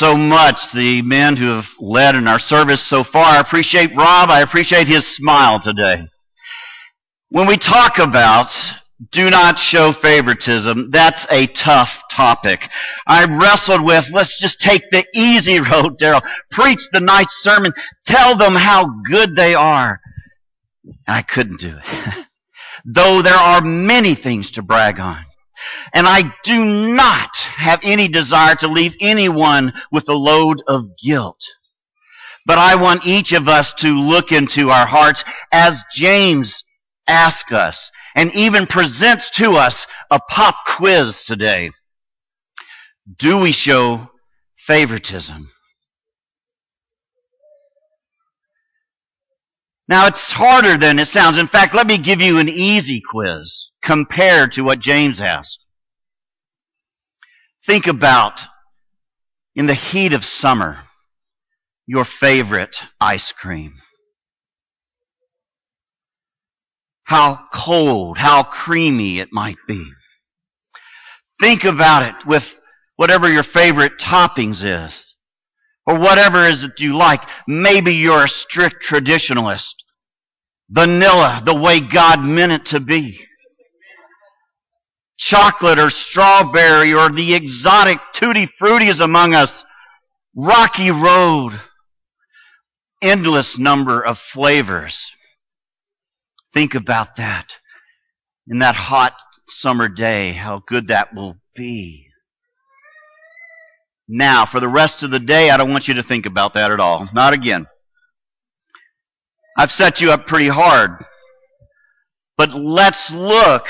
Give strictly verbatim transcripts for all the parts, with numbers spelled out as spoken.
so much, the men who have led in our service so far. I appreciate Rob. I appreciate his smile today. When we talk about do not show favoritism, that's a tough topic. I wrestled with, let's just take the easy road, Daryl. Preach the nice sermon. Tell them how good they are. I couldn't do it. Though there are many things to brag on. And I do not have any desire to leave anyone with a load of guilt. But I want each of us to look into our hearts as James asks us and even presents to us a pop quiz today. Do we show favoritism? Now, it's harder than it sounds. In fact, let me give you an easy quiz compared to what James asked. Think about, in the heat of summer, your favorite ice cream. How cold, how creamy it might be. Think about it with whatever your favorite toppings is. Or whatever it is that you like. Maybe you're a strict traditionalist. Vanilla, the way God meant it to be. Chocolate or strawberry or the exotic tutti fruities among us. Rocky Road. Endless number of flavors. Think about that. In that hot summer day, how good that will be. Now, for the rest of the day, I don't want you to think about that at all. Not again. I've set you up pretty hard. But let's look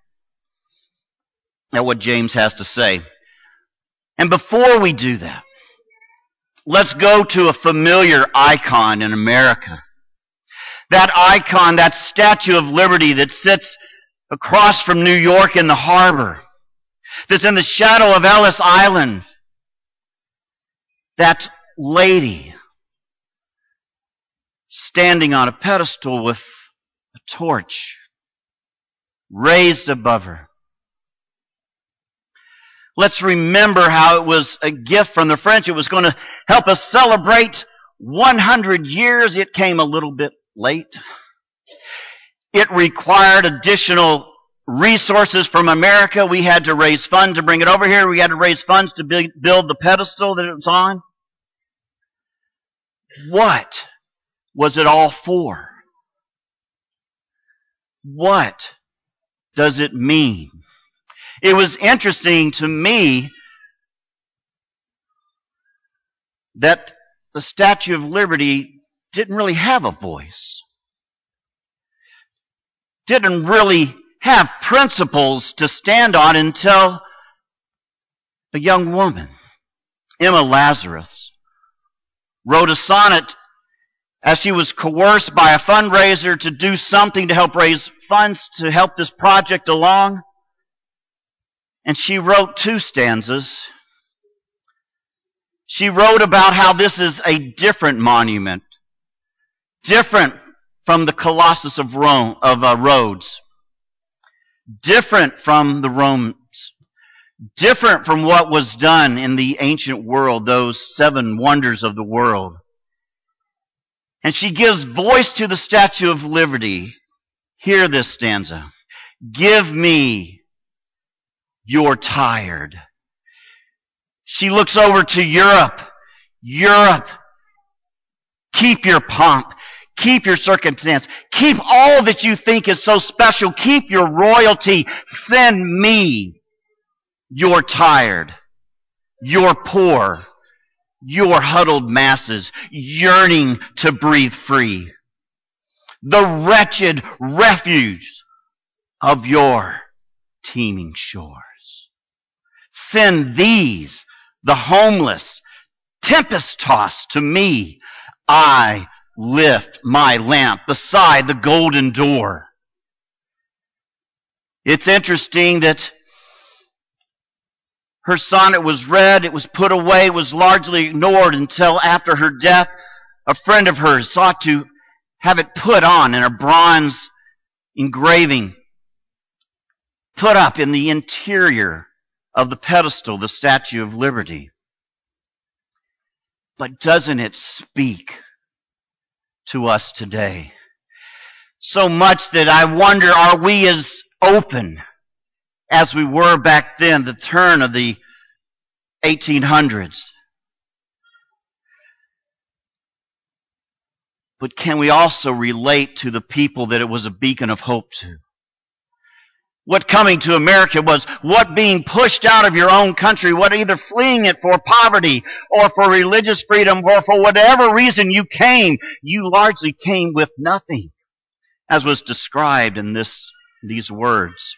at what James has to say. And before we do that, let's go to a familiar icon in America. That icon, that Statue of Liberty that sits across from New York in the harbor, that's in the shadow of Ellis Island. That lady standing on a pedestal with a torch raised above her. Let's remember how it was a gift from the French. It was going to help us celebrate one hundred years. It came a little bit late. It required additional resources from America. We had to raise funds to bring it over here. We had to raise funds to build the pedestal that it was on. What was it all for? What does it mean? It was interesting to me that the Statue of Liberty didn't really have a voice. Didn't really have principles to stand on until a young woman, Emma Lazarus, wrote a sonnet as she was coerced by a fundraiser to do something to help raise funds to help this project along. And she wrote two stanzas. She wrote about how this is a different monument, different from the Colossus of Rome, of uh, Rhodes, different from the Romans, different from what was done in the ancient world, those seven wonders of the world. And she gives voice to the Statue of Liberty. Hear this stanza. Give me your tired. She looks over to Europe. Europe, keep your pomp. Keep your circumstance. Keep all that you think is so special. Keep your royalty. Send me your tired, your poor, your huddled masses yearning to breathe free. The wretched refuge of your teeming shores. Send these, the homeless, tempest-tossed to me. I lift my lamp beside the golden door. It's interesting that her sonnet was read, it was put away, it was largely ignored until after her death, a friend of hers sought to have it put on in a bronze engraving, put up in the interior of the pedestal, the Statue of Liberty. But doesn't it speak to us today? So much that I wonder, are we as open as we were back then, the turn of the eighteen hundreds? But can we also relate to the people that it was a beacon of hope to? What coming to America was, what being pushed out of your own country, what either fleeing it for poverty or for religious freedom or for whatever reason you came, you largely came with nothing, as was described in this these words.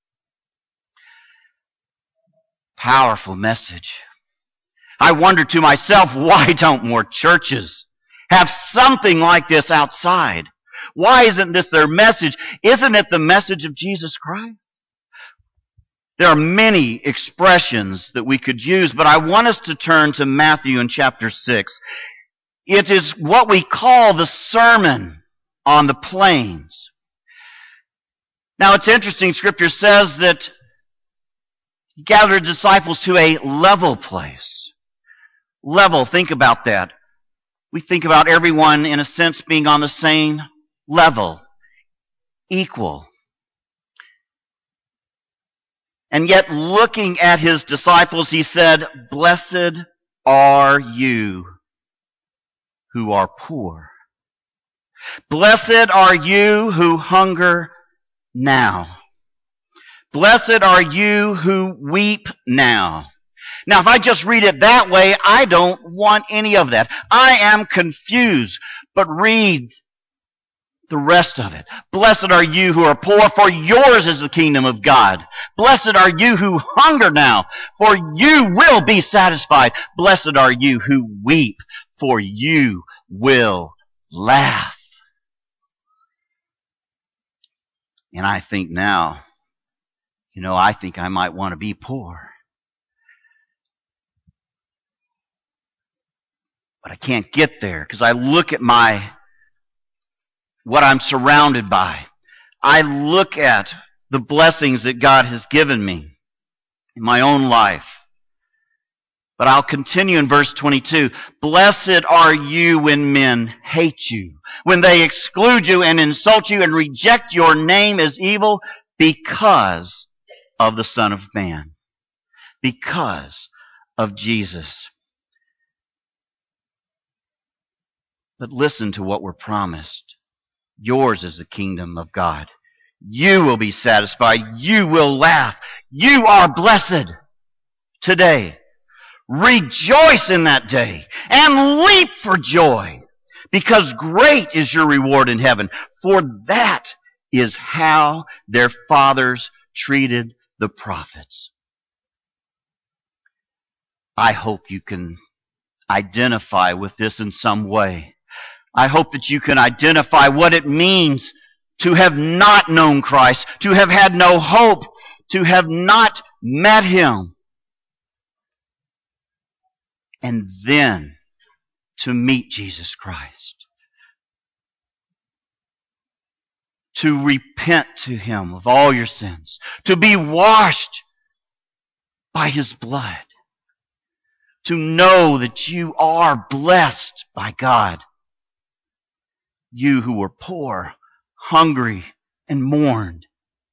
Powerful message. I wonder to myself, why don't more churches have something like this outside? Why isn't this their message? Isn't it the message of Jesus Christ? There are many expressions that we could use, but I want us to turn to Matthew in chapter six. It is what we call the Sermon on the Plains. Now it's interesting, Scripture says that he gathered disciples to a level place. Level, think about that. We think about everyone, in a sense, being on the same level, equal. And yet, looking at his disciples, he said, "Blessed are you who are poor. Blessed are you who hunger now. Blessed are you who weep now." Now, if I just read it that way, I don't want any of that. I am confused. But read the rest of it. Blessed are you who are poor, for yours is the kingdom of God. Blessed are you who hunger now, for you will be satisfied. Blessed are you who weep, for you will laugh. And I think now, you know, I think I might want to be poor. But I can't get there because I look at my what I'm surrounded by. I look at the blessings that God has given me in my own life. But I'll continue in verse twenty-two. Blessed are you when men hate you, when they exclude you and insult you and reject your name as evil because of the Son of Man, because of Jesus. But listen to what we're promised. Yours is the kingdom of God. You will be satisfied. You will laugh. You are blessed today. Rejoice in that day and leap for joy, because great is your reward in heaven. For that is how their fathers treated the prophets. I hope you can identify with this in some way. I hope that you can identify what it means to have not known Christ, to have had no hope, to have not met Him, and then to meet Jesus Christ, to repent to Him of all your sins, to be washed by His blood, to know that you are blessed by God. You who were poor, hungry, and mourned.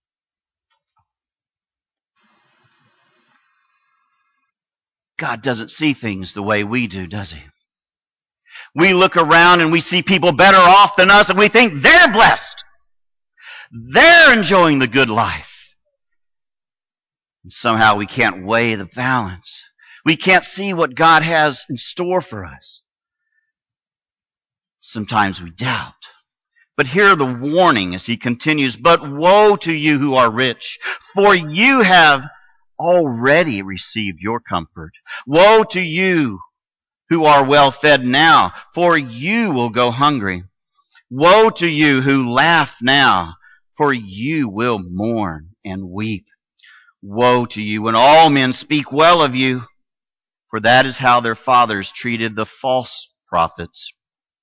God doesn't see things the way we do, does He? We look around and we see people better off than us and we think they're blessed. They're enjoying the good life. And somehow we can't weigh the balance. We can't see what God has in store for us. Sometimes we doubt. But hear the warning as he continues. But woe to you who are rich, for you have already received your comfort. Woe to you who are well fed now, for you will go hungry. Woe to you who laugh now, for you will mourn and weep. Woe to you when all men speak well of you, for that is how their fathers treated the false prophets.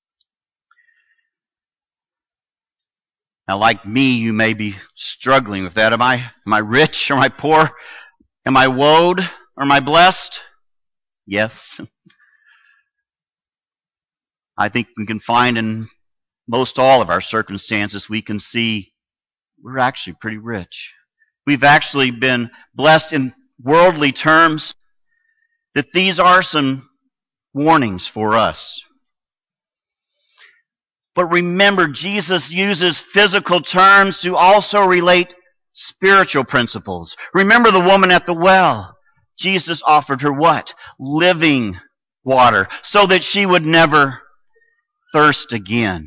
Now, like me, you may be struggling with that. Am I, am I rich? Am I poor? Am I woed? Or am I blessed? Yes. I think we can find in most all of our circumstances, we can see we're actually pretty rich. We've actually been blessed in worldly terms, that these are some warnings for us. But remember, Jesus uses physical terms to also relate spiritual principles. Remember the woman at the well. Jesus offered her what? Living water, so that she would never thirst again.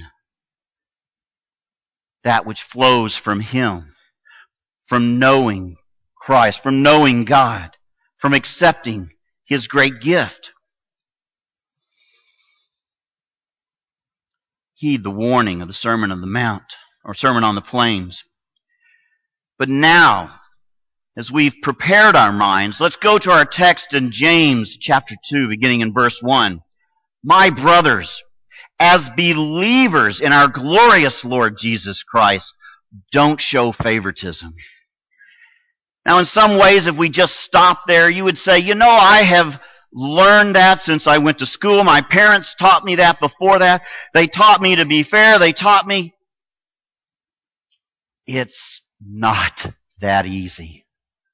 That which flows from Him, from knowing Christ, from knowing God, from accepting His great gift. Heed the warning of the Sermon on the Mount, or Sermon on the Plains. But now, as we've prepared our minds, let's go to our text in James chapter two, beginning in verse one. My brothers, as believers in our glorious Lord Jesus Christ, don't show favoritism. Now, in some ways, if we just stop there, you would say, you know, I have learned that since I went to school. My parents taught me that before that. They taught me to be fair. They taught me. It's not that easy.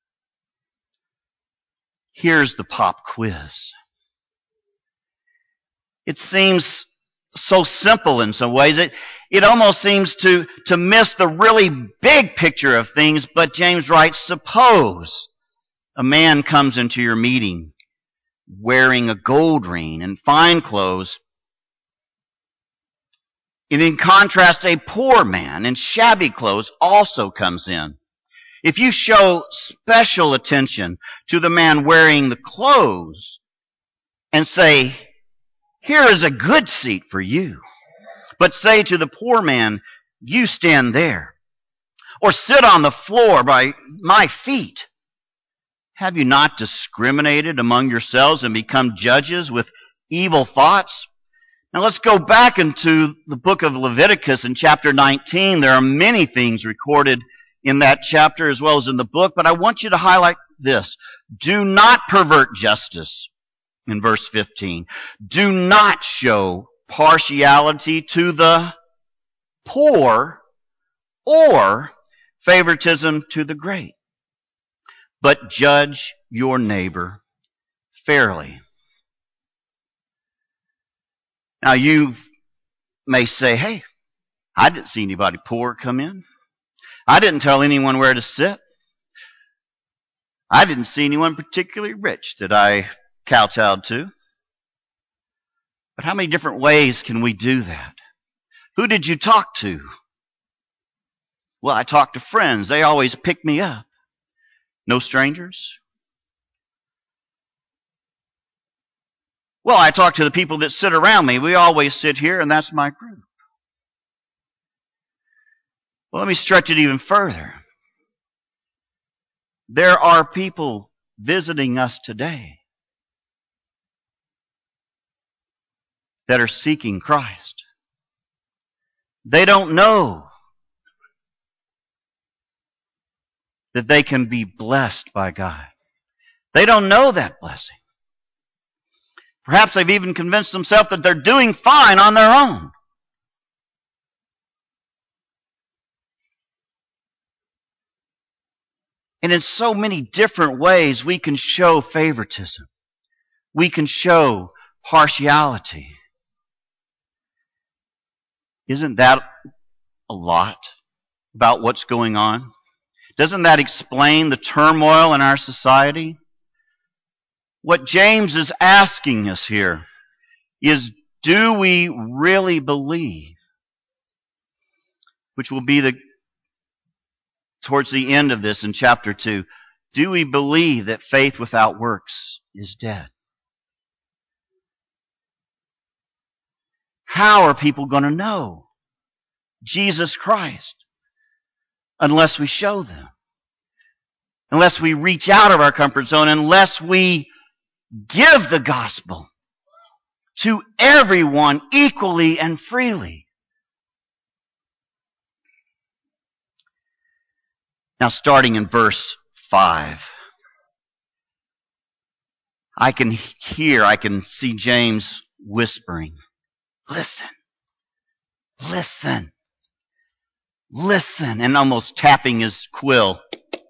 Here's the pop quiz. It seems so simple in some ways. It, it almost seems to, to miss the really big picture of things, but James writes, suppose a man comes into your meeting wearing a gold ring and fine clothes, and in contrast, a poor man in shabby clothes also comes in. If you show special attention to the man wearing the clothes and say, here is a good seat for you, but say to the poor man, you stand there, or sit on the floor by my feet, have you not discriminated among yourselves and become judges with evil thoughts? Now let's go back into the book of Leviticus in chapter nineteen. There are many things recorded in that chapter as well as in the book, but I want you to highlight this. Do not pervert justice, in verse fifteen. Do not show partiality to the poor or favoritism to the great, but judge your neighbor fairly. Now you may say, hey, I didn't see anybody poor come in. I didn't tell anyone where to sit. I didn't see anyone particularly rich that I kowtowed to. But how many different ways can we do that? Who did you talk to? Well, I talked to friends. They always pick me up. No strangers? Well, I talk to the people that sit around me. We always sit here, and that's my group. Well, let me stretch it even further. There are people visiting us today that are seeking Christ. They don't know that they can be blessed by God. They don't know that blessing. Perhaps they've even convinced themselves that they're doing fine on their own. And in so many different ways, we can show favoritism. We can show partiality. Isn't that a lot about what's going on? Doesn't that explain the turmoil in our society? What James is asking us here is, do we really believe, which will be the towards the end of this in chapter two, do we believe that faith without works is dead? How are people going to know Jesus Christ unless we show them? Unless we reach out of our comfort zone, unless we give the gospel to everyone equally and freely. Now, starting in verse five, I can hear, I can see James whispering, Listen. Listen. Listen. And almost tapping his quill.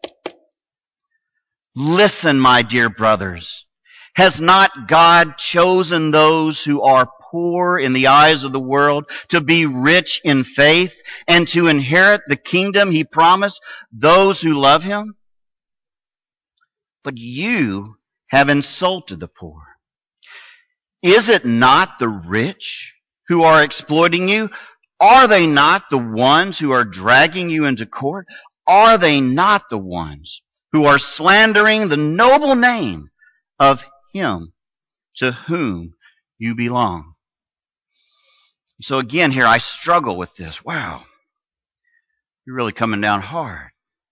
Listen, my dear brothers. Has not God chosen those who are poor in the eyes of the world to be rich in faith and to inherit the kingdom he promised those who love him? But you have insulted the poor. Is it not the rich who are exploiting you? Are they not the ones who are dragging you into court? Are they not the ones who are slandering the noble name of him to whom you belong? So again here, I struggle with this. Wow, you're really coming down hard.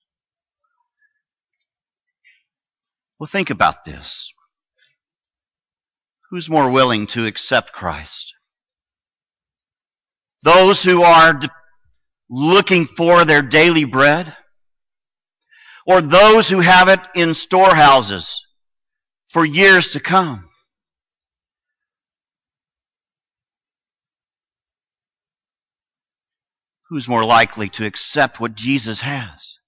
Well, think about this. Who's more willing to accept Christ? Those who are de- looking for their daily bread? Or those who have it in storehouses for years to come? Who's more likely to accept what Jesus has?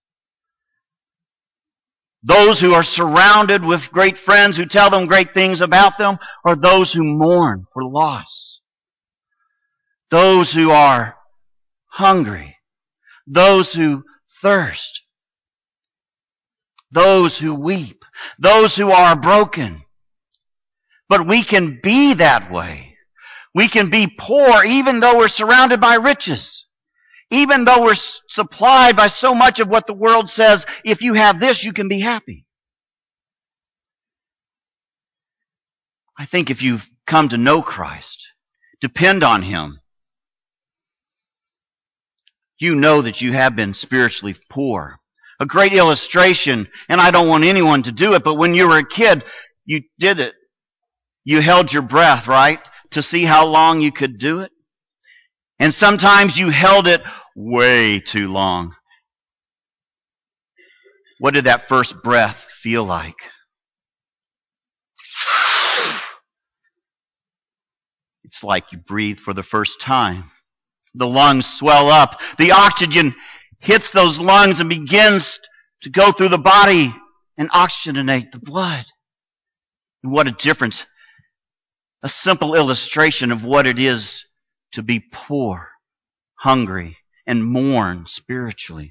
Those who are surrounded with great friends who tell them great things about them, or those who mourn for loss? Those who are hungry, those who thirst, those who weep, those who are broken. But we can be that way. We can be poor even though we're surrounded by riches. Even though we're supplied by so much of what the world says, if you have this, you can be happy. I think if you've come to know Christ, depend on him, you know that you have been spiritually poor. A great illustration, and I don't want anyone to do it, but when you were a kid, you did it. You held your breath, right? To see how long you could do it. And sometimes you held it way too long. What did that first breath feel like? It's like you breathe for the first time. The lungs swell up. The oxygen hits those lungs and begins to go through the body and oxygenate the blood. And what a difference. A simple illustration of what it is to be poor, hungry, and mourn spiritually.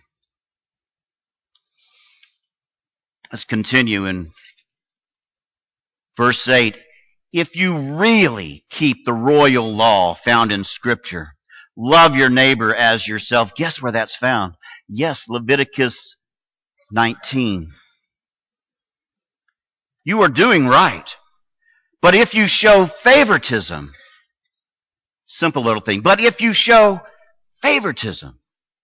Let's continue in verse eight. If you really keep the royal law found in Scripture, love your neighbor as yourself. Guess where that's found? Yes, Leviticus nineteen. You are doing right. But if you show favoritism, simple little thing, but if you show favoritism,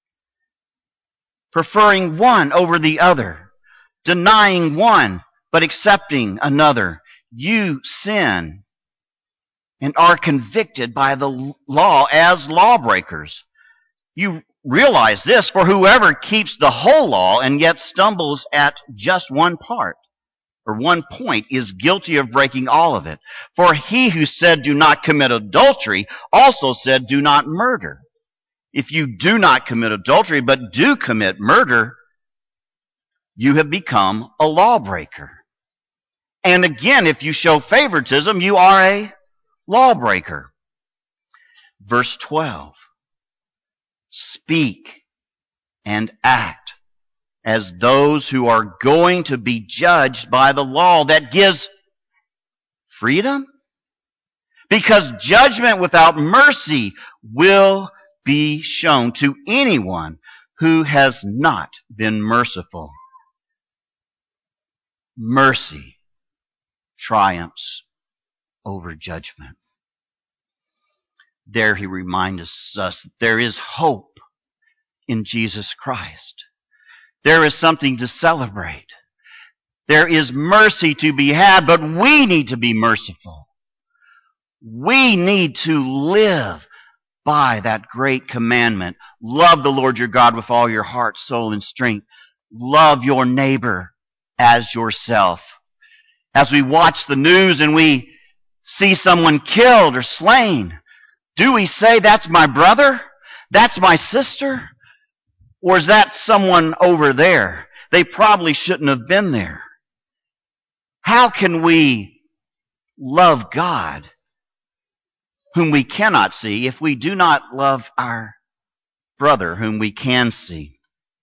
preferring one over the other, denying one but accepting another, you sin and are convicted by the law as lawbreakers. You realize this, for whoever keeps the whole law and yet stumbles at just one part, or one point, is guilty of breaking all of it. For he who said, do not commit adultery, also said, do not murder. If you do not commit adultery, but do commit murder, you have become a lawbreaker. And again, if you show favoritism, you are a lawbreaker. Verse twelve. Speak and act as those who are going to be judged by the law that gives freedom? Because judgment without mercy will be shown to anyone who has not been merciful. Mercy triumphs over judgment. There he reminds us that there is hope in Jesus Christ. There is something to celebrate. There is mercy to be had, but we need to be merciful. We need to live by that great commandment. Love the Lord your God with all your heart, soul, and strength. Love your neighbor as yourself. As we watch the news and we see someone killed or slain, Do we say, that's my brother? That's my sister? Or is that someone over there? They probably shouldn't have been there. How can we love God, whom we cannot see, if we do not love our brother, whom we can see?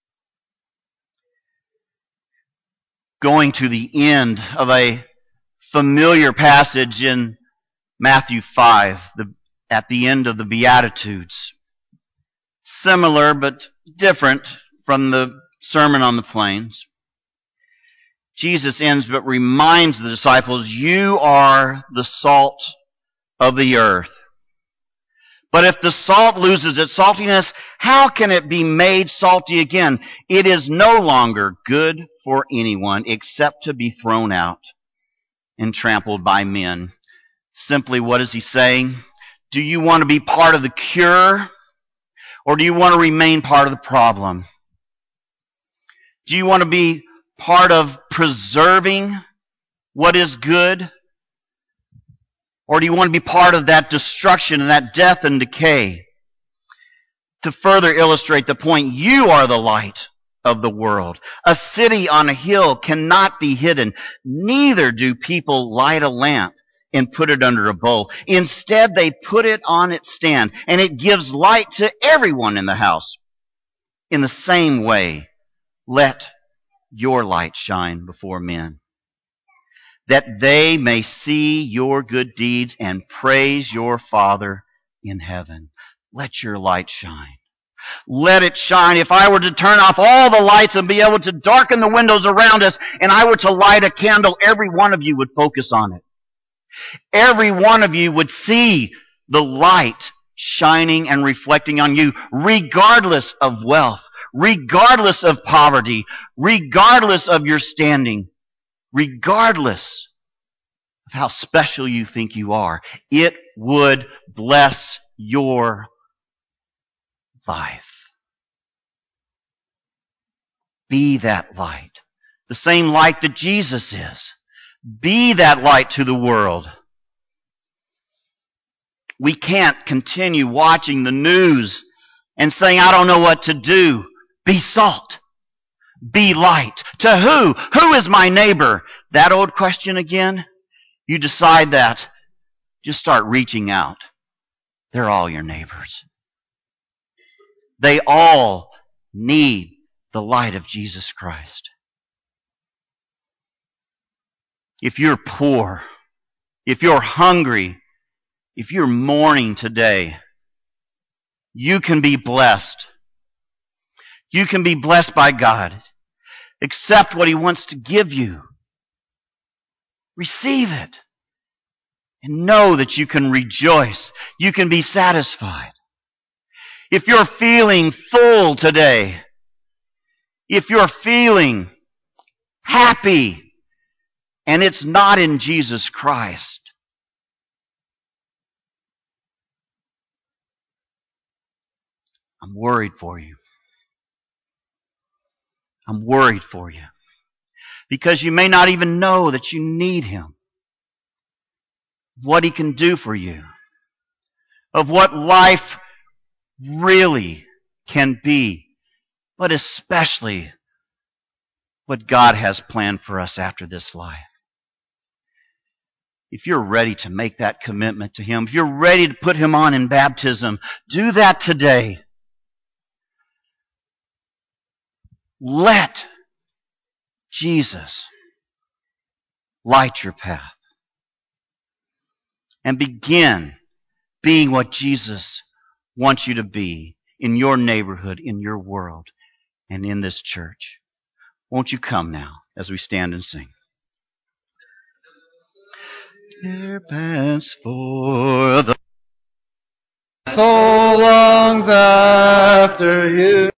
Going to the end of a familiar passage in Matthew five, the, at the end of the Beatitudes. Similar but different from the Sermon on the Plains. Jesus ends but reminds the disciples, you are the salt of the earth. But if the salt loses its saltiness, how can it be made salty again? It is no longer good for anyone except to be thrown out and trampled by men. Simply, what is he saying? Do you want to be part of the cure, or do you want to remain part of the problem? Do you want to be part of preserving what is good? Or do you want to be part of that destruction and that death and decay? To further illustrate the point, you are the light of the world. A city on a hill cannot be hidden. Neither do people light a lamp and put it under a bowl. Instead, they put it on its stand, and it gives light to everyone in the house. In the same way, let your light shine before men, that they may see your good deeds and praise your Father in heaven. Let your light shine. Let it shine. If I were to turn off all the lights and be able to darken the windows around us, and I were to light a candle, every one of you would focus on it. Every one of you would see the light shining and reflecting on you, regardless of wealth, regardless of poverty, regardless of your standing, regardless of how special you think you are. It would bless your life. Be that light. The same light that Jesus is. Be that light to the world. We can't continue watching the news and saying, I don't know what to do. Be salt. Be light. To who? Who is my neighbor? That old question again. You decide that. Just start reaching out. They're all your neighbors. They all need the light of Jesus Christ. If you're poor, if you're hungry, if you're mourning today, you can be blessed. You can be blessed by God. Accept what He wants to give you. Receive it. And know that you can rejoice. You can be satisfied. If you're feeling full today, if you're feeling happy, and it's not in Jesus Christ, I'm worried for you. I'm worried for you. Because you may not even know that you need Him. What He can do for you. Of what life really can be. But especially what God has planned for us after this life. If you're ready to make that commitment to Him, if you're ready to put Him on in baptism, do that today. Let Jesus light your path. And begin being what Jesus wants you to be in your neighborhood, in your world, and in this church. Won't you come now as we stand and sing? Dear pants for the soul longs after you.